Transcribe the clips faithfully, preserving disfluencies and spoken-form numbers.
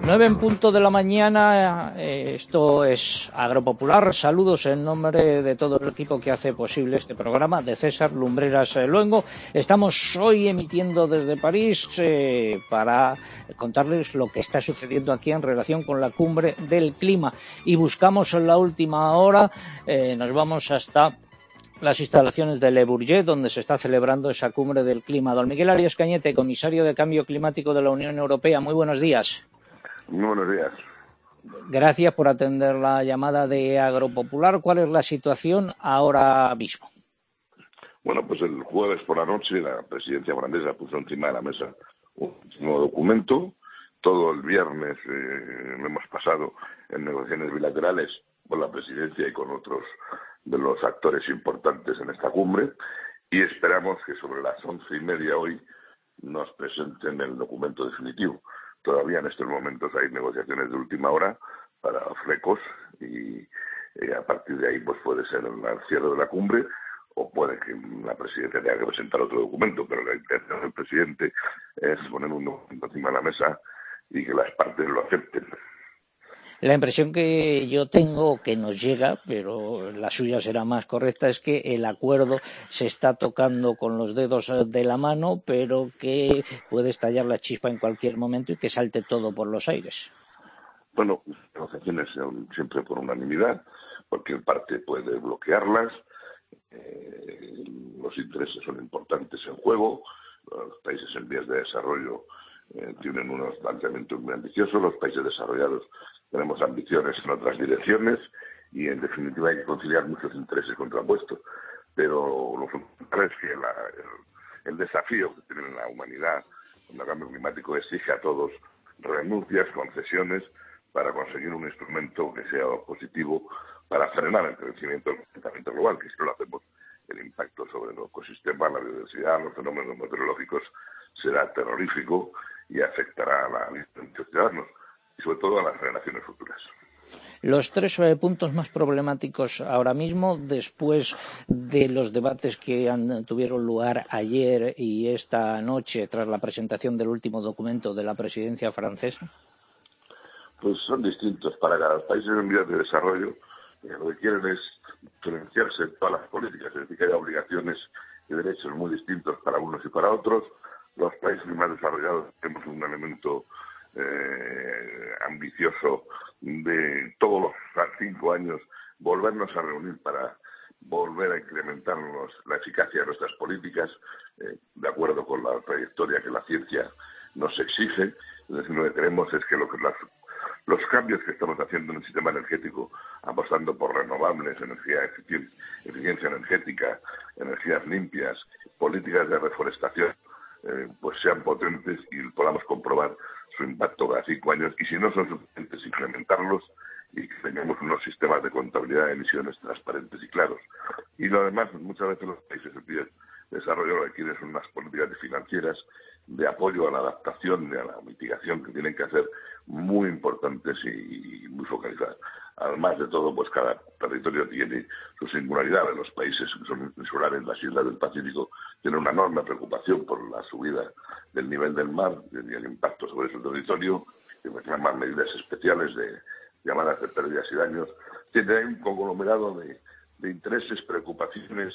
Nueve en punto de la mañana, eh, esto es Agropopular. Saludos en nombre de todo el equipo que hace posible este programa, de César Lumbreras Luengo. Estamos hoy emitiendo desde París eh, para contarles lo que está sucediendo aquí en relación con la cumbre del clima. Y buscamos en la última hora, eh, nos vamos hasta las instalaciones de Le Bourget, donde se está celebrando esa cumbre del clima. Don Miguel Arias Cañete, comisario de Cambio Climático de la Unión Europea, muy buenos días. Muy buenos días. Gracias por atender la llamada de Agropopular. ¿Cuál es la situación ahora mismo? Bueno, pues el jueves por la noche la presidencia holandesa puso encima de la mesa un nuevo documento. Todo el viernes eh, lo hemos pasado en negociaciones bilaterales con la presidencia y con otros de los actores importantes en esta cumbre, y esperamos que sobre las once y media hoy nos presenten el documento definitivo. Todavía en estos momentos hay negociaciones de última hora para flecos y eh, a partir de ahí pues puede ser el cierre de la cumbre o puede que la presidencia tenga que presentar otro documento, pero la intención del presidente es poner un documento encima de la mesa y que las partes lo acepten. La impresión que yo tengo, que nos llega, pero la suya será más correcta, es que el acuerdo se está tocando con los dedos de la mano, pero que puede estallar la chispa en cualquier momento y que salte todo por los aires. Bueno, las negociaciones son siempre por unanimidad, porque el parte puede bloquearlas, eh, los intereses son importantes en juego, los países en vías de desarrollo eh, tienen unos planteamientos muy ambiciosos, los países desarrollados tenemos ambiciones en otras direcciones y en definitiva hay que conciliar muchos intereses contrapuestos, pero lo fundamental es que la, el, el desafío que tiene la humanidad con el cambio climático exige a todos renuncias, concesiones para conseguir un instrumento que sea positivo para frenar el crecimiento del calentamiento global, que si no lo hacemos el impacto sobre el ecosistema, la biodiversidad, los fenómenos meteorológicos será terrorífico y afectará a la vida de muchos ciudadanos y sobre todo a las generaciones futuras. Los tres eh, puntos más problemáticos ahora mismo, después de los debates que han, tuvieron lugar ayer y esta noche tras la presentación del último documento de la presidencia francesa. Pues son distintos para cada país en vías de desarrollo. Eh, lo que quieren es diferenciarse en todas las políticas, es decir, que hay obligaciones y derechos muy distintos para unos y para otros. Los países más desarrollados tenemos un elemento eh, ambicioso de todos los cinco años volvernos a reunir para volver a incrementar los, la eficacia de nuestras políticas, eh, de acuerdo con la trayectoria que la ciencia nos exige. Es decir, lo que queremos es que, lo que las Los cambios que estamos haciendo en el sistema energético, apostando por renovables, energía eficien- eficiencia energética, energías limpias, políticas de reforestación, eh, pues sean potentes y podamos comprobar su impacto cada cinco años. Y si no son suficientes, incrementarlos y que tengamos unos sistemas de contabilidad de emisiones transparentes y claros. Y lo demás, muchas veces los países en vías de desarrollo lo que quieren son unas políticas financieras de apoyo a la adaptación y a la mitigación que tienen que hacer muy importantes y muy focalizadas. Además de todo, pues cada territorio tiene su singularidad. En los países que son insulares, las islas del Pacífico, tienen una enorme preocupación por la subida del nivel del mar y el impacto sobre su territorio, que reclaman medidas especiales de llamadas de pérdidas y daños. Tiene un conglomerado de, de intereses, preocupaciones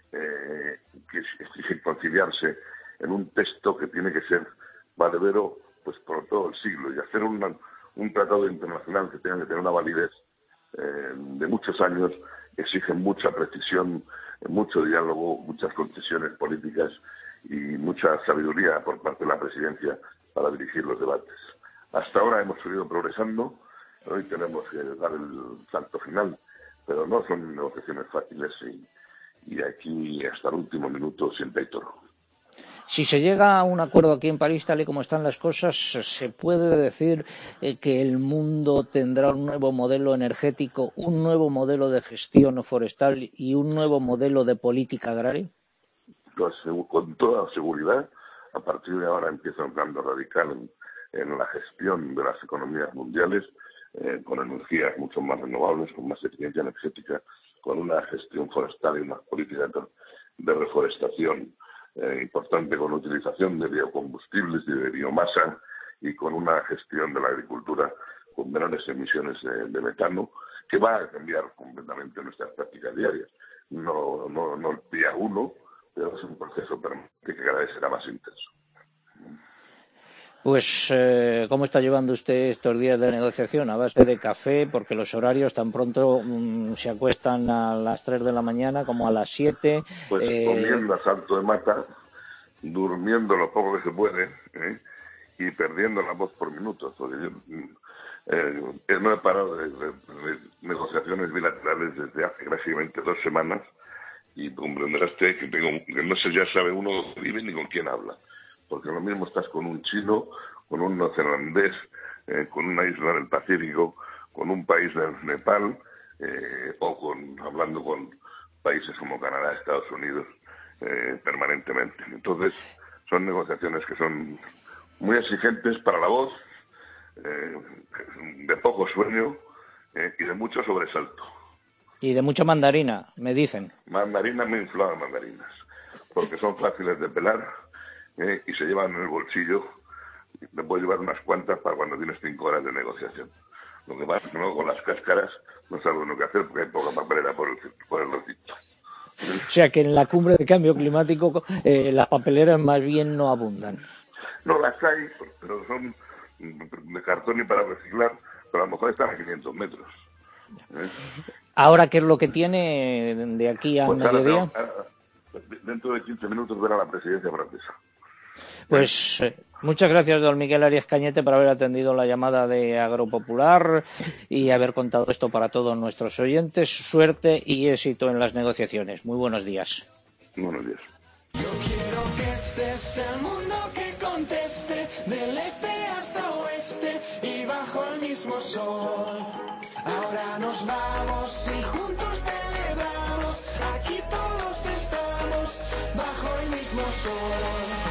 eh, que exigen conciliarse en un texto que tiene que ser valedero pues por todo el siglo, y hacer una, un tratado internacional que tenga que tener una validez eh, de muchos años exige mucha precisión, mucho diálogo, muchas concesiones políticas y mucha sabiduría por parte de la presidencia para dirigir los debates. Hasta ahora hemos seguido progresando, hoy tenemos que dar el salto final, pero no son negociaciones fáciles y, y aquí hasta el último minuto siempre hay toro. Si se llega a un acuerdo aquí en París, tal y como están las cosas, ¿se puede decir eh, que el mundo tendrá un nuevo modelo energético, un nuevo modelo de gestión forestal y un nuevo modelo de política agraria? Pues, con toda seguridad, a partir de ahora empieza un cambio radical en, en la gestión de las economías mundiales, eh, con energías mucho más renovables, con más eficiencia energética, con una gestión forestal y unas políticas de, de reforestación Eh, importante, con la utilización de biocombustibles y de biomasa y con una gestión de la agricultura con menores emisiones de, de metano, que va a cambiar completamente nuestras prácticas diarias. No, no, no el día uno, pero es un proceso permanente que cada vez será más intenso. Pues, eh, ¿cómo está llevando usted estos días de negociación? ¿A base de café? Porque los horarios tan pronto mmm, se acuestan a las tres de la mañana como a las siete. Pues eh... comiendo a salto de mata, durmiendo lo poco que se puede, ¿eh? y perdiendo la voz por minutos. Porque yo eh, no he parado de, de, de negociaciones bilaterales desde hace prácticamente dos semanas y comprenderás usted que, tengo, que no se ya sabe uno dónde vive ni con quién habla. Porque lo mismo estás con un chino, con un neozelandés, eh, con una isla del Pacífico, con un país del Nepal, eh, o con hablando con países como Canadá, Estados Unidos, eh, permanentemente. Entonces, son negociaciones que son muy exigentes para la voz, eh, de poco sueño eh, y de mucho sobresalto. Y de mucha mandarina, me dicen. Mandarina, me inflaban mandarinas, porque son fáciles de pelar. Eh, y se llevan en el bolsillo, te puedes llevar unas cuantas para cuando tienes cinco horas de negociación. Lo que pasa es que luego con las cáscaras no sabes lo que hacer porque hay poca papelera por el, por el recinto. O sea que en la cumbre de cambio climático eh, las papeleras más bien no abundan. No las hay, pero son de cartón y para reciclar, pero a lo mejor están a quinientos metros. ¿Eh? ¿Ahora qué es lo que tiene de aquí a pues mediodía? Ahora, ahora, dentro de quince minutos verá la presidencia francesa. Pues eh, muchas gracias, don Miguel Arias Cañete, por haber atendido la llamada de Agropopular y haber contado esto para todos nuestros oyentes. Suerte y éxito en las negociaciones. Muy buenos días. Buenos días. Yo quiero que estés el mundo que conteste, del este hasta oeste y bajo el mismo sol. Ahora nos vamos y juntos celebramos, aquí todos estamos bajo el mismo sol.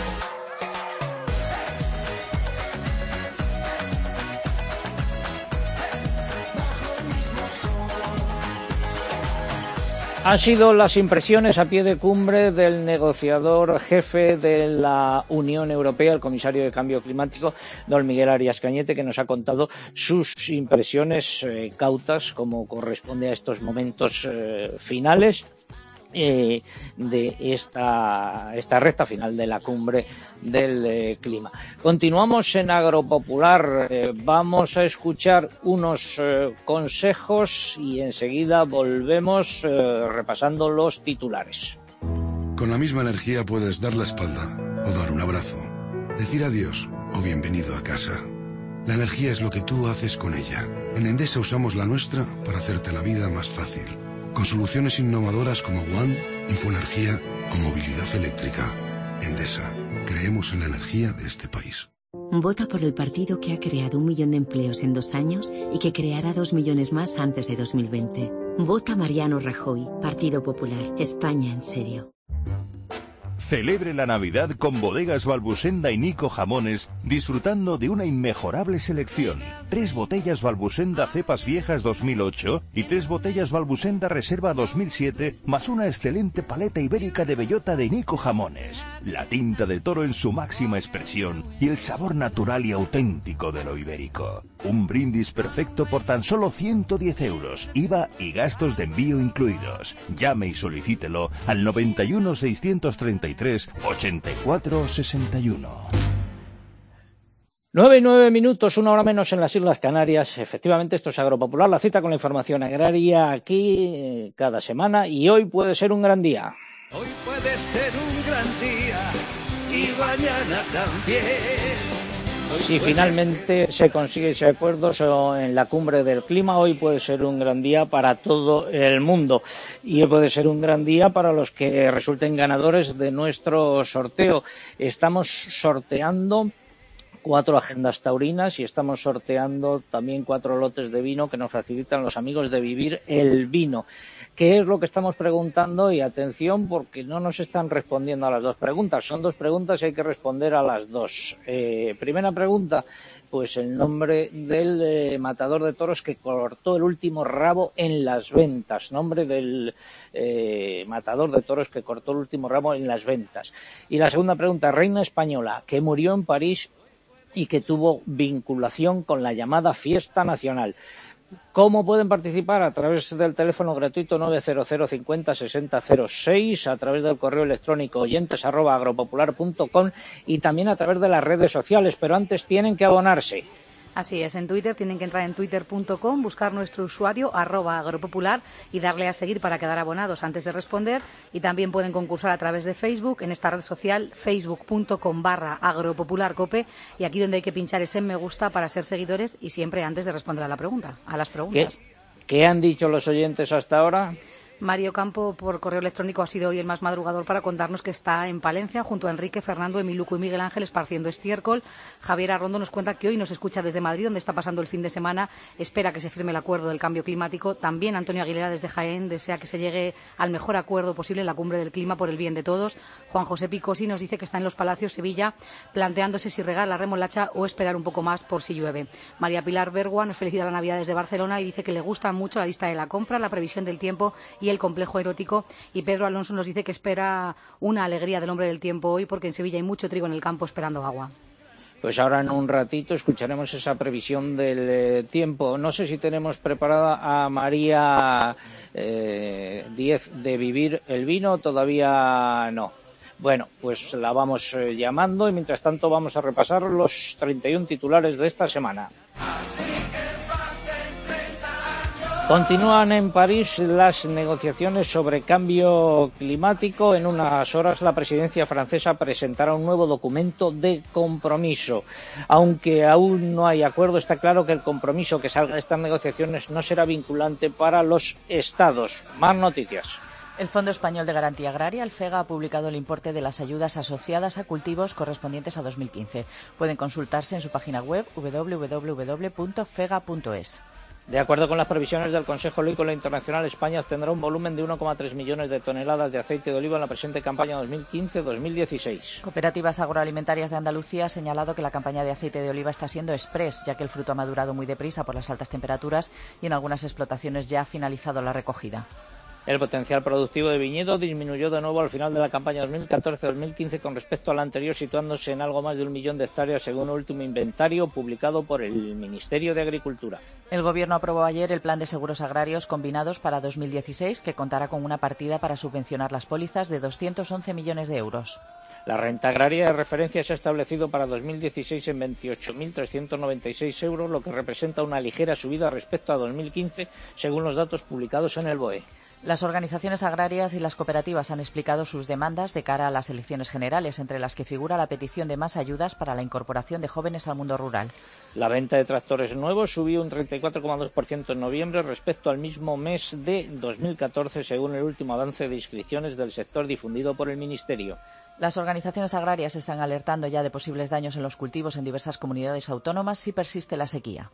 Han sido las impresiones a pie de cumbre del negociador jefe de la Unión Europea, el comisario de Cambio Climático, don Miguel Arias Cañete, que nos ha contado sus impresiones eh, cautas, como corresponde a estos momentos eh, finales. Eh, de esta, esta recta final de la cumbre del eh, clima. Continuamos en Agropopular, eh, vamos a escuchar unos eh, consejos y enseguida volvemos eh, repasando los titulares. Con la misma energía puedes dar la espalda o dar un abrazo, decir adiós o bienvenido a casa. La energía es lo que tú haces con ella. En Endesa usamos la nuestra para hacerte la vida más fácil. Con soluciones innovadoras como One, Infoenergía o movilidad eléctrica. Endesa, creemos en la energía de este país. Vota por el partido que ha creado un millón de empleos en dos años y que creará dos millones más antes de dos mil veinte. Vota Mariano Rajoy, Partido Popular. España en serio. Celebre la Navidad con Bodegas Balbusenda y Nico Jamones, disfrutando de una inmejorable selección. Tres botellas Balbusenda Cepas Viejas dos mil ocho y tres botellas Balbusenda Reserva dos mil siete, más una excelente paleta ibérica de bellota de Nico Jamones. La tinta de toro en su máxima expresión y el sabor natural y auténtico de lo ibérico. Un brindis perfecto por tan solo ciento diez euros, I V A y gastos de envío incluidos. Llame y solicítelo al noventa y uno seiscientos treinta y tres ochenta y cuatro sesenta y uno. Nueve y nueve minutos, una hora menos en las Islas Canarias. Efectivamente, esto es Agropopular, la cita con la información agraria aquí eh, cada semana, y hoy puede ser un gran día. Hoy puede ser un gran día y mañana también. Si finalmente se consigue ese acuerdo en la cumbre del clima, hoy puede ser un gran día para todo el mundo y hoy puede ser un gran día para los que resulten ganadores de nuestro sorteo. Estamos sorteando cuatro agendas taurinas y estamos sorteando también cuatro lotes de vino que nos facilitan los amigos de Vivir el Vino. ¿Qué es lo que estamos preguntando? Y atención, porque no nos están respondiendo a las dos preguntas. Son dos preguntas y hay que responder a las dos. Eh, primera pregunta, pues el nombre del eh, matador de toros que cortó el último rabo en las ventas. Nombre del eh, matador de toros que cortó el último rabo en las ventas. Y la segunda pregunta, reina española que murió en París y que tuvo vinculación con la llamada Fiesta Nacional. ¿Cómo pueden participar? A través del teléfono gratuito nueve cero cero cincuenta sesenta cero seis, a través del correo electrónico oyentes arroba agropopular punto com y también a través de las redes sociales, pero antes tienen que abonarse. Así es, en Twitter tienen que entrar en twitter punto com, buscar nuestro usuario arroba agropopular y darle a seguir para quedar abonados antes de responder, y también pueden concursar a través de Facebook en esta red social facebook punto com barra agropopularcope, y aquí donde hay que pinchar es en me gusta para ser seguidores y siempre antes de responder a la pregunta, a las preguntas. ¿Qué, ¿Qué han dicho los oyentes hasta ahora? Mario Campo, por correo electrónico, ha sido hoy el más madrugador para contarnos que está en Palencia junto a Enrique, Fernando, Emiluco y Miguel Ángel esparciendo estiércol. Javier Arrondo nos cuenta que hoy nos escucha desde Madrid, donde está pasando el fin de semana. Espera que se firme el acuerdo del cambio climático. También Antonio Aguilera, desde Jaén, desea que se llegue al mejor acuerdo posible en la cumbre del clima por el bien de todos. Juan José Picosi nos dice que está en Los Palacios, Sevilla, planteándose si regar la remolacha o esperar un poco más por si llueve. María Pilar Bergua nos felicita la Navidad desde Barcelona y dice que le gusta mucho la lista de la compra, la previsión del tiempo y el complejo erótico. Y Pedro Alonso nos dice que espera una alegría del hombre del tiempo hoy, porque en Sevilla hay mucho trigo en el campo esperando agua. Pues ahora en un ratito escucharemos esa previsión del eh, tiempo. No sé si tenemos preparada a María eh, Díez de Vivir el Vino, todavía no. Bueno, pues la vamos eh, llamando y mientras tanto vamos a repasar los treinta y uno titulares de esta semana. Continúan en París las negociaciones sobre cambio climático. En unas horas la presidencia francesa presentará un nuevo documento de compromiso. Aunque aún no hay acuerdo, está claro que el compromiso que salga de estas negociaciones no será vinculante para los Estados. Más noticias. El Fondo Español de Garantía Agraria, el FEGA, ha publicado el importe de las ayudas asociadas a cultivos correspondientes a dos mil quince. Pueden consultarse en su página web doble u doble u doble u punto fega punto es. De acuerdo con las previsiones del Consejo Olícola Internacional, España obtendrá un volumen de uno coma tres millones de toneladas de aceite de oliva en la presente campaña dos mil quince dos mil dieciséis. Cooperativas Agroalimentarias de Andalucía ha señalado que la campaña de aceite de oliva está siendo express, ya que el fruto ha madurado muy deprisa por las altas temperaturas y en algunas explotaciones ya ha finalizado la recogida. El potencial productivo de viñedo disminuyó de nuevo al final de la campaña dos mil catorce dos mil quince con respecto a la anterior, situándose en algo más de un millón de hectáreas según el último inventario publicado por el Ministerio de Agricultura. El Gobierno aprobó ayer el Plan de Seguros Agrarios Combinados para dos mil dieciséis, que contará con una partida para subvencionar las pólizas de doscientos once millones de euros. La renta agraria de referencia se ha establecido para dos mil dieciséis en veintiocho mil trescientos noventa y seis euros, lo que representa una ligera subida respecto a dos mil quince, según los datos publicados en el B O E. Las organizaciones agrarias y las cooperativas han explicado sus demandas de cara a las elecciones generales, entre las que figura la petición de más ayudas para la incorporación de jóvenes al mundo rural. La venta de tractores nuevos subió un treinta y cuatro coma dos por ciento en noviembre respecto al mismo mes de dos mil catorce, según el último avance de inscripciones del sector difundido por el Ministerio. Las organizaciones agrarias están alertando ya de posibles daños en los cultivos en diversas comunidades autónomas si persiste la sequía.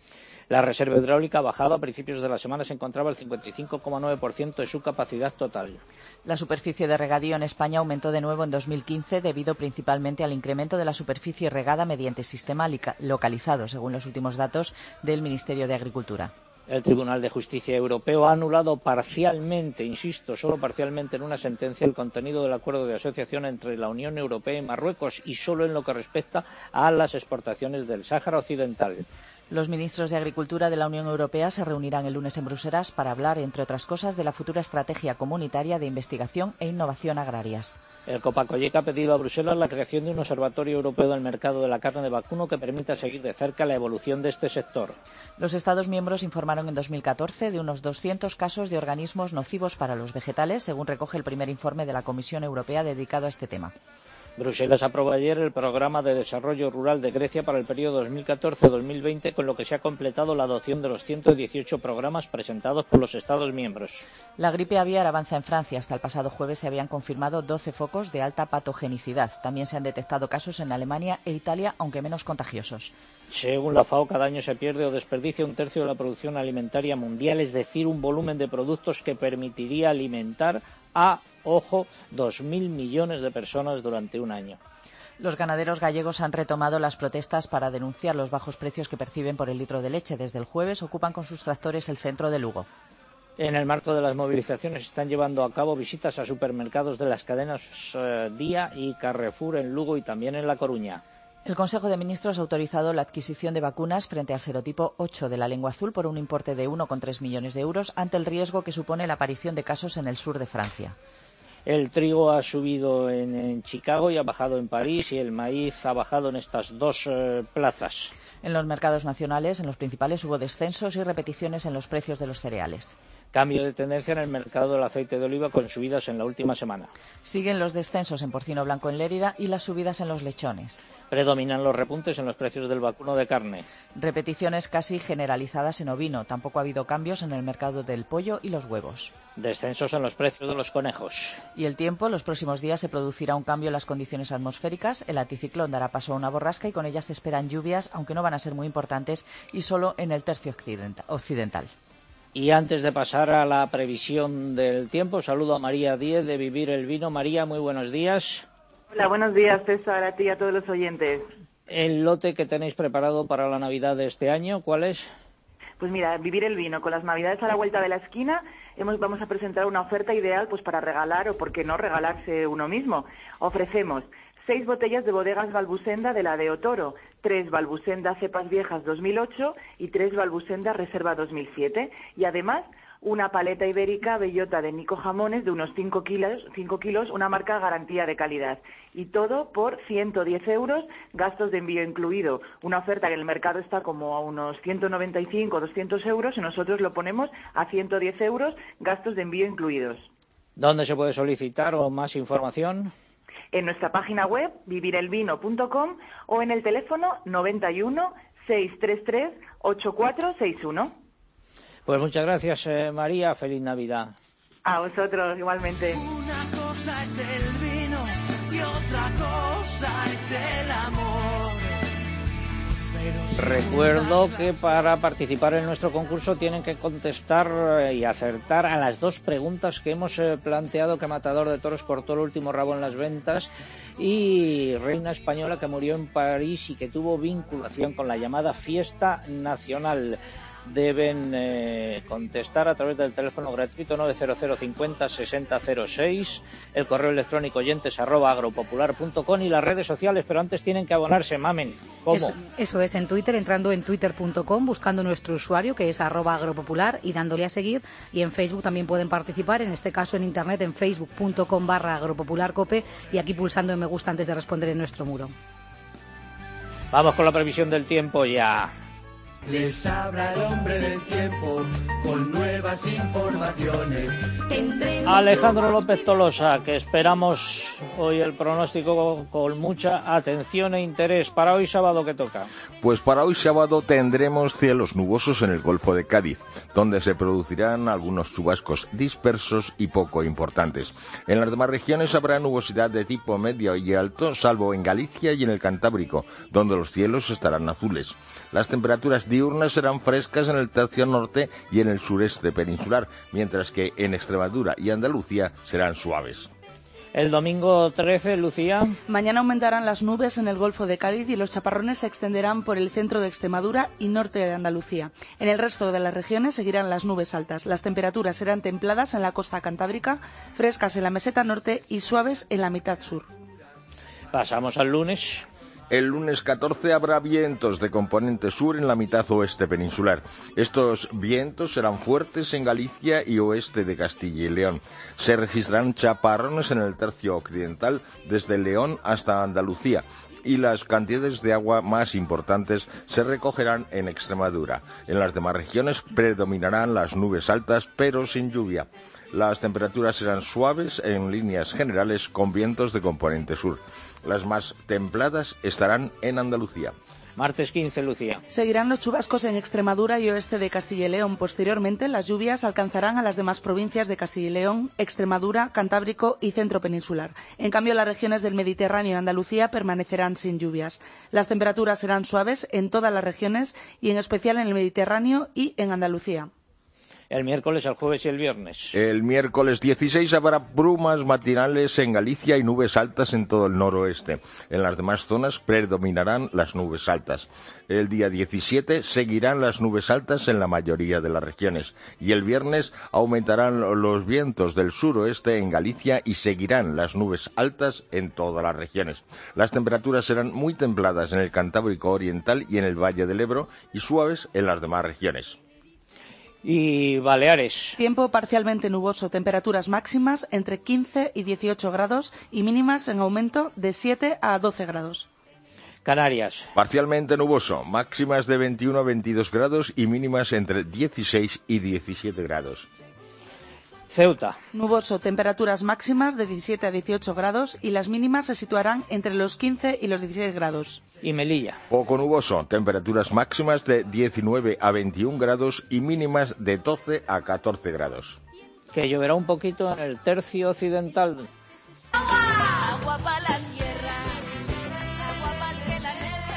La reserva hidráulica ha bajado. A principios de la semana se encontraba el cincuenta y cinco coma nueve por ciento de su capacidad total. La superficie de regadío en España aumentó de nuevo en dos mil quince debido principalmente al incremento de la superficie regada mediante sistema localizado, según los últimos datos del Ministerio de Agricultura. El Tribunal de Justicia Europeo ha anulado parcialmente, insisto, solo parcialmente en una sentencia, el contenido del acuerdo de asociación entre la Unión Europea y Marruecos, y solo en lo que respecta a las exportaciones del Sáhara Occidental. Los ministros de Agricultura de la Unión Europea se reunirán el lunes en Bruselas para hablar, entre otras cosas, de la futura estrategia comunitaria de investigación e innovación agrarias. El Copacogeca ha pedido a Bruselas la creación de un observatorio europeo del mercado de la carne de vacuno que permita seguir de cerca la evolución de este sector. Los Estados miembros informaron en dos mil catorce de unos doscientos casos de organismos nocivos para los vegetales, según recoge el primer informe de la Comisión Europea dedicado a este tema. Bruselas aprobó ayer el Programa de Desarrollo Rural de Grecia para el periodo dos mil catorce dos mil veinte, con lo que se ha completado la adopción de los ciento dieciocho programas presentados por los Estados miembros. La gripe aviar avanza en Francia. Hasta el pasado jueves se habían confirmado doce focos de alta patogenicidad. También se han detectado casos en Alemania e Italia, aunque menos contagiosos. Según la FAO, cada año se pierde o desperdicia un tercio de la producción alimentaria mundial, es decir, un volumen de productos que permitiría alimentar a, ojo, dos mil millones de personas durante un año. Los ganaderos gallegos han retomado las protestas para denunciar los bajos precios que perciben por el litro de leche. Desde el jueves ocupan con sus tractores el centro de Lugo. En el marco de las movilizaciones se están llevando a cabo visitas a supermercados de las cadenas eh, Día y Carrefour en Lugo y también en La Coruña. El Consejo de Ministros ha autorizado la adquisición de vacunas frente al serotipo ocho de la lengua azul por un importe de uno coma tres millones de euros ante el riesgo que supone la aparición de casos en el sur de Francia. El trigo ha subido en, en Chicago y ha bajado en París, y el maíz ha bajado en estas dos eh, plazas. En los mercados nacionales, en los principales, hubo descensos y repeticiones en los precios de los cereales. Cambio de tendencia en el mercado del aceite de oliva con subidas en la última semana. Siguen los descensos en porcino blanco en Lérida y las subidas en los lechones. Predominan los repuntes en los precios del vacuno de carne. Repeticiones casi generalizadas en ovino. Tampoco ha habido cambios en el mercado del pollo y los huevos. Descensos en los precios de los conejos. Y el tiempo, los próximos días se producirá un cambio en las condiciones atmosféricas. El anticiclón dará paso a una borrasca y con ella se esperan lluvias, aunque no van a ser muy importantes, y solo en el tercio occidental. Y antes de pasar a la previsión del tiempo, saludo a María Díez de Vivir el Vino. María, muy buenos días. Hola, buenos días, César, a ti y a todos los oyentes. El lote que tenéis preparado para la Navidad de este año, ¿cuál es? Pues mira, Vivir el Vino, con las Navidades a la vuelta de la esquina, hemos, vamos a presentar una oferta ideal pues para regalar, o por qué no regalarse uno mismo. Ofrecemos seis botellas de bodegas Balbusenda de la de Otoro, tres Balbusenda Cepas Viejas dos mil ocho y tres Balbusenda Reserva dos mil siete. Y además, una paleta ibérica bellota de Nico Jamones de unos cinco kilos, cinco kilos, una marca garantía de calidad. Y todo por ciento diez euros, gastos de envío incluido. Una oferta que en el mercado está como a unos ciento noventa y cinco, doscientos euros, y nosotros lo ponemos a ciento diez euros, gastos de envío incluidos. ¿Dónde se puede solicitar o más información? En nuestra página web, vivir el vino punto com, o en el teléfono noventa y uno, seiscientos treinta y tres, ochenta y cuatro sesenta y uno. Pues muchas gracias, eh, María. Feliz Navidad. A vosotros, igualmente. Una cosa es el vino y otra cosa es el amor. Recuerdo que para participar en nuestro concurso tienen que contestar y acertar a las dos preguntas que hemos planteado: que Matador de Toros cortó el último rabo en las ventas, y reina española que murió en París y que tuvo vinculación con la llamada fiesta nacional. Deben eh, contestar a través del teléfono gratuito nueve cero cero cincuenta sesenta cero seis, el correo electrónico oyentes arroba agropopular punto com y las redes sociales, pero antes tienen que abonarse, mamen. ¿Cómo? Eso, eso es, en Twitter, entrando en twitter punto com, buscando nuestro usuario que es arroba agropopular y dándole a seguir, y en Facebook también pueden participar, en este caso en internet en facebook punto com barra agropopularcope, y aquí pulsando en me gusta antes de responder en nuestro muro. Vamos con la previsión del tiempo ya. Les habla el hombre del tiempo con nuevas informaciones. Alejandro López Tolosa, que esperamos hoy el pronóstico con mucha atención e interés. Para hoy sábado, ¿qué toca? Pues para hoy sábado tendremos cielos nubosos en el Golfo de Cádiz, donde se producirán algunos chubascos dispersos y poco importantes. En las demás regiones habrá nubosidad de tipo medio y alto, salvo en Galicia y en el Cantábrico, donde los cielos estarán azules. Las temperaturas diurnas serán frescas en el tercio norte y en el sureste peninsular, mientras que en Extremadura y Andalucía serán suaves. El domingo trece, Lucía. Mañana aumentarán las nubes en el Golfo de Cádiz y los chaparrones se extenderán por el centro de Extremadura y norte de Andalucía. En el resto de las regiones seguirán las nubes altas. Las temperaturas serán templadas en la costa cantábrica, frescas en la meseta norte y suaves en la mitad sur. Pasamos al lunes. El lunes catorce habrá vientos de componente sur en la mitad oeste peninsular. Estos vientos serán fuertes en Galicia y oeste de Castilla y León. Se registrarán chaparrones en el tercio occidental desde León hasta Andalucía, y las cantidades de agua más importantes se recogerán en Extremadura. En las demás regiones predominarán las nubes altas, pero sin lluvia. Las temperaturas serán suaves en líneas generales con vientos de componente sur. Las más templadas estarán en Andalucía. Martes quince, Lucía. Seguirán los chubascos en Extremadura y oeste de Castilla y León. Posteriormente, las lluvias alcanzarán a las demás provincias de Castilla y León, Extremadura, Cantábrico y centro peninsular. En cambio, las regiones del Mediterráneo y Andalucía permanecerán sin lluvias. Las temperaturas serán suaves en todas las regiones y en especial en el Mediterráneo y en Andalucía. el miércoles, el jueves y el viernes. El miércoles dieciséis habrá brumas matinales en Galicia y nubes altas en todo el noroeste. En las demás zonas predominarán las nubes altas. El día diecisiete seguirán las nubes altas en la mayoría de las regiones. Y el viernes aumentarán los vientos del suroeste en Galicia y seguirán las nubes altas en todas las regiones. Las temperaturas serán muy templadas en el Cantábrico Oriental y en el Valle del Ebro y suaves en las demás regiones. Y Baleares. Tiempo parcialmente nuboso, temperaturas máximas entre quince y dieciocho grados y mínimas en aumento de siete a doce grados. Canarias. Parcialmente nuboso, máximas de veintiuno a veintidós grados y mínimas entre dieciséis y diecisiete grados. Ceuta. Nuboso, temperaturas máximas de diecisiete a dieciocho grados y las mínimas se situarán entre los quince y los dieciséis grados. Y Melilla. Poco nuboso, temperaturas máximas de diecinueve a veintiún grados y mínimas de doce a catorce grados. Que lloverá un poquito en el tercio occidental. Agua, agua para la tierra, agua para el planeta,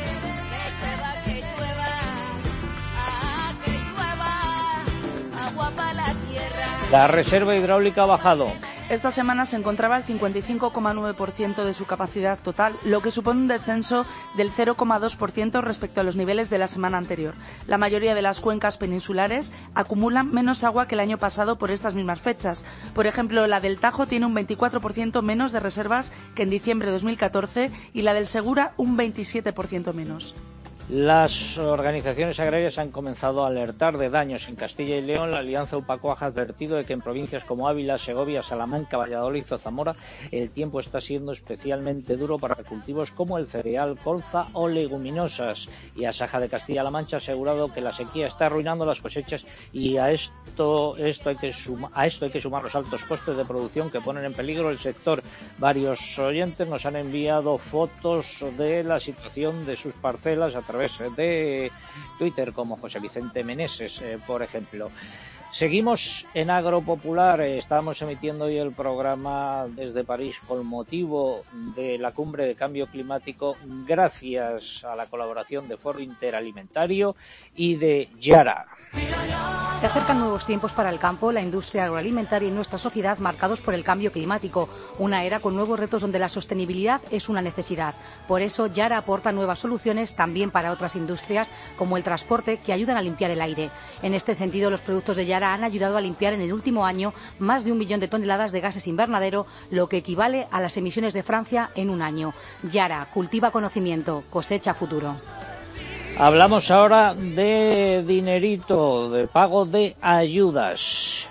que llueva, que llueva, ah, que llueva, agua para la tierra. La reserva hidráulica ha bajado. Esta semana se encontraba al cincuenta y cinco coma nueve por ciento de su capacidad total, lo que supone un descenso del cero coma dos por ciento respecto a los niveles de la semana anterior. La mayoría de las cuencas peninsulares acumulan menos agua que el año pasado por estas mismas fechas. Por ejemplo, la del Tajo tiene un veinticuatro por ciento menos de reservas que en diciembre de dos mil catorce y la del Segura un veintisiete por ciento menos. Las organizaciones agrarias han comenzado a alertar de daños en Castilla y León. La Alianza Upacoaj ha advertido de que en provincias como Ávila, Segovia, Salamanca, Valladolid o Zamora el tiempo está siendo especialmente duro para cultivos como el cereal, colza o leguminosas. Y Asaja de Castilla-La Mancha ha asegurado que la sequía está arruinando las cosechas y a esto, esto hay que suma, a esto hay que sumar los altos costes de producción que ponen en peligro el sector. Varios oyentes nos han enviado fotos de la situación de sus parcelas a través de Twitter, como José Vicente Meneses, eh, por ejemplo. Seguimos en Agropopular. Estamos emitiendo hoy el programa desde París con motivo de la cumbre de cambio climático, gracias a la colaboración de Foro Interalimentario y de Yara. Se acercan nuevos tiempos para el campo, la industria agroalimentaria y nuestra sociedad, marcados por el cambio climático, una era con nuevos retos donde la sostenibilidad es una necesidad. Por eso Yara aporta nuevas soluciones también para otras industrias como el transporte, que ayudan a limpiar el aire. En este sentido, los productos de Yara han ayudado a limpiar en el último año más de un millón de toneladas de gases invernadero, lo que equivale a las emisiones de Francia en un año. Yara, cultiva conocimiento, cosecha futuro. Hablamos ahora de dinerito, de pago de ayudas.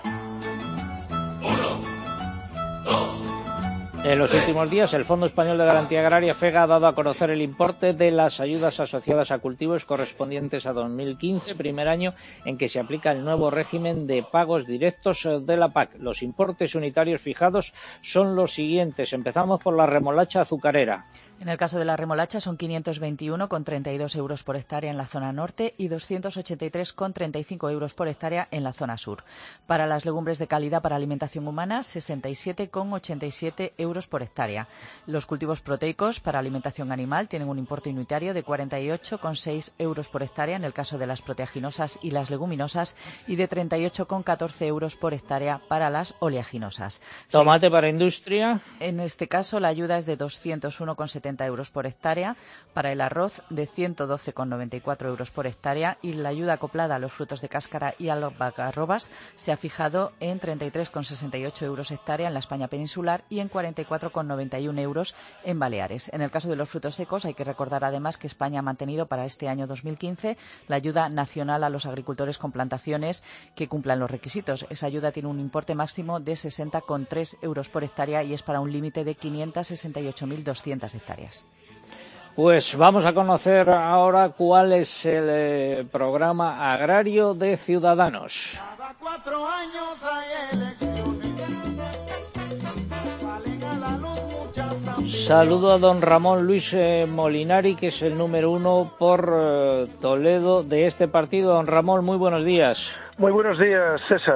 Uno, dos. En los últimos días, el Fondo Español de Garantía Agraria, FEGA, ha dado a conocer el importe de las ayudas asociadas a cultivos correspondientes a dos mil quince, primer año en que se aplica el nuevo régimen de pagos directos de la P A C. Los importes unitarios fijados son los siguientes. Empezamos por la remolacha azucarera. En el caso de la remolacha son quinientos veintiuno coma treinta y dos euros por hectárea en la zona norte y doscientos ochenta y tres coma treinta y cinco euros por hectárea en la zona sur. Para las legumbres de calidad para alimentación humana, sesenta y siete coma ochenta y siete euros por hectárea. Los cultivos proteicos para alimentación animal tienen un importe unitario de cuarenta y ocho coma seis euros por hectárea en el caso de las proteaginosas y las leguminosas y de treinta y ocho coma catorce euros por hectárea para las oleaginosas. Tomate para industria. En este caso la ayuda es de doscientos uno coma setenta euros por hectárea, para el arroz de ciento doce coma noventa y cuatro euros por hectárea y la ayuda acoplada a los frutos de cáscara y a los algarrobas se ha fijado en treinta y tres coma sesenta y ocho euros hectárea en la España peninsular y en cuarenta y cuatro coma noventa y uno euros en Baleares. En el caso de los frutos secos hay que recordar además que España ha mantenido para este año dos mil quince la ayuda nacional a los agricultores con plantaciones que cumplan los requisitos. Esa ayuda tiene un importe máximo de sesenta coma tres euros por hectárea y es para un límite de quinientas sesenta y ocho mil doscientas hectáreas. Pues vamos a conocer ahora cuál es el eh, programa agrario de Ciudadanos. Cada cuatro años hay elecciones. Salen a la luz muchas ambiciones. Saludo a don Ramón Luis eh, Molinari, que es el número uno por eh, Toledo de este partido. Don Ramón, muy buenos días. Muy buenos días, César.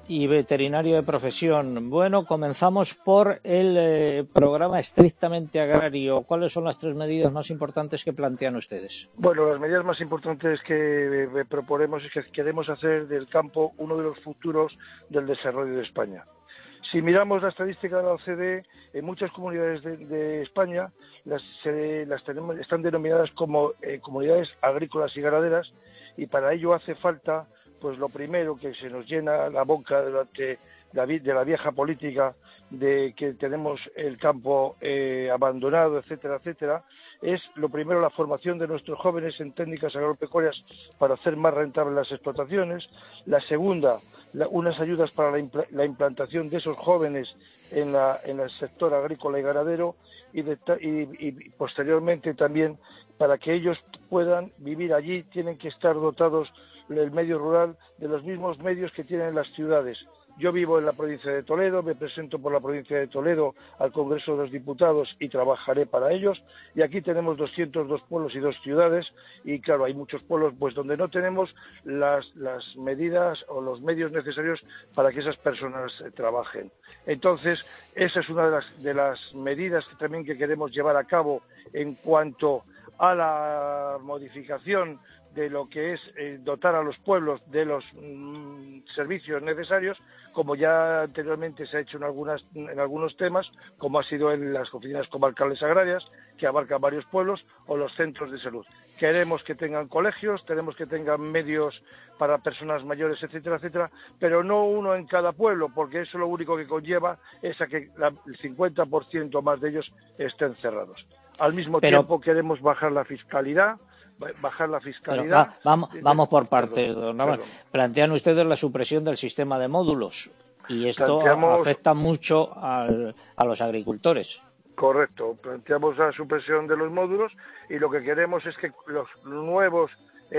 y veterinario de profesión. Bueno, comenzamos por el eh, programa estrictamente agrario. ¿Cuáles son las tres medidas más importantes que plantean ustedes? Bueno, las medidas más importantes que eh, proponemos es que queremos hacer del campo uno de los futuros del desarrollo de España. Si miramos la estadística de la O C D E, en muchas comunidades de, de España las, se, las tenemos, están denominadas como eh, comunidades agrícolas y ganaderas, y para ello hace falta, pues lo primero que se nos llena la boca durante la, de la vieja política de que tenemos el campo eh, abandonado, etcétera, etcétera, es lo primero la formación de nuestros jóvenes en técnicas agropecuarias para hacer más rentables las explotaciones. La segunda, la, unas ayudas para la, impl la implantación de esos jóvenes en, la, en el sector agrícola y ganadero y, de, y, y posteriormente también para que ellos puedan vivir allí tienen que estar dotados el medio rural de los mismos medios que tienen las ciudades. Yo vivo en la provincia de Toledo, me presento por la provincia de Toledo al Congreso de los Diputados y trabajaré para ellos. Y aquí tenemos doscientos dos pueblos y dos ciudades y claro, hay muchos pueblos pues donde no tenemos las, las medidas o los medios necesarios para que esas personas eh, trabajen. Entonces, esa es una de las, de las medidas que también que queremos llevar a cabo en cuanto a la modificación de lo que es eh, dotar a los pueblos de los mm, servicios necesarios, como ya anteriormente se ha hecho en, algunas, en algunos temas, como ha sido en las oficinas comarcales agrarias, que abarcan varios pueblos, o los centros de salud. Queremos que tengan colegios, queremos que tengan medios para personas mayores, etcétera, etcétera, pero no uno en cada pueblo, porque eso lo único que conlleva es a que la, el cincuenta por ciento más de ellos estén cerrados. Al mismo pero... tiempo queremos bajar la fiscalidad, bajar la fiscalidad. Va, vamos, vamos por partes, don Ramón. Plantean ustedes la supresión del sistema de módulos y esto Planteamos... afecta mucho al, a los agricultores. Correcto, planteamos la supresión de los módulos y lo que queremos es que los nuevos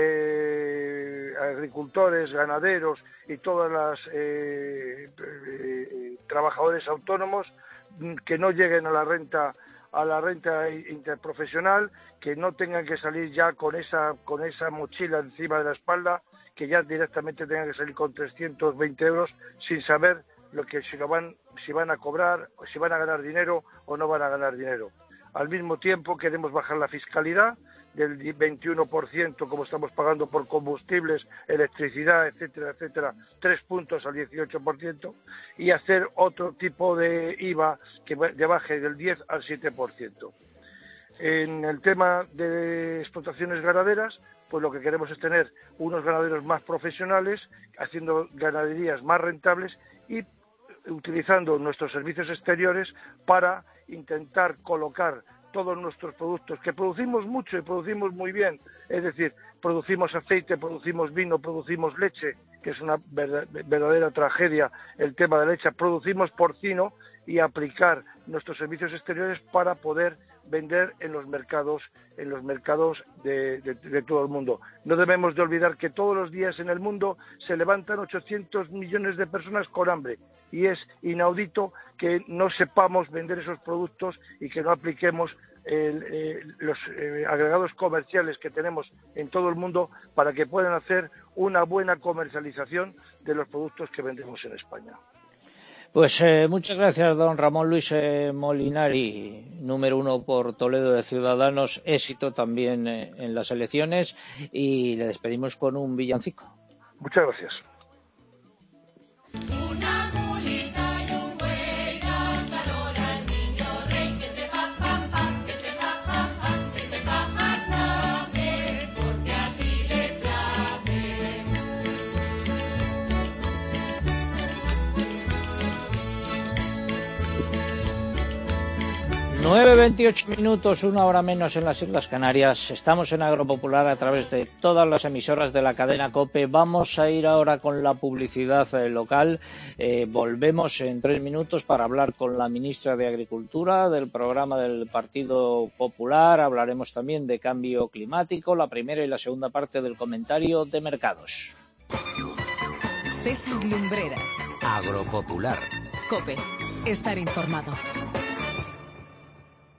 eh, agricultores, ganaderos y todas las eh, eh, trabajadores autónomos que no lleguen a la renta a la renta interprofesional, que no tengan que salir ya con esa con esa mochila encima de la espalda, que ya directamente tengan que salir con trescientos veinte euros sin saber lo que si lo van si van a cobrar, si van a ganar dinero o no van a ganar dinero. Al mismo tiempo queremos bajar la fiscalidad del veintiuno por ciento como estamos pagando por combustibles, electricidad, etcétera, etcétera, tres puntos al dieciocho por ciento y hacer otro tipo de I V A que baje del diez al siete por ciento. En el tema de explotaciones ganaderas, pues lo que queremos es tener unos ganaderos más profesionales, haciendo ganaderías más rentables y utilizando nuestros servicios exteriores para intentar colocar todos nuestros productos, que producimos mucho y producimos muy bien, es decir, producimos aceite, producimos vino, producimos leche, que es una verdadera tragedia el tema de la leche, producimos porcino y aplicar nuestros servicios exteriores para poder vender en los mercados en los mercados de, de, de todo el mundo. No debemos de olvidar que todos los días en el mundo se levantan ochocientos millones de personas con hambre y es inaudito que no sepamos vender esos productos y que no apliquemos el, eh, los eh, agregados comerciales que tenemos en todo el mundo para que puedan hacer una buena comercialización de los productos que vendemos en España. Pues eh, muchas gracias, don Ramón Luis eh, Molinari, número uno por Toledo de Ciudadanos, éxito también eh, en las elecciones y le despedimos con un villancico. Muchas gracias. nueve veintiocho minutos, una hora menos en las Islas Canarias. Estamos en Agropopular a través de todas las emisoras de la cadena COPE. Vamos a ir ahora con la publicidad eh, local. Eh, volvemos en tres minutos para hablar con la ministra de Agricultura del programa del Partido Popular. Hablaremos también de cambio climático, la primera y la segunda parte del comentario de mercados. César Lumbreras. Agropopular. COPE. Estar informado.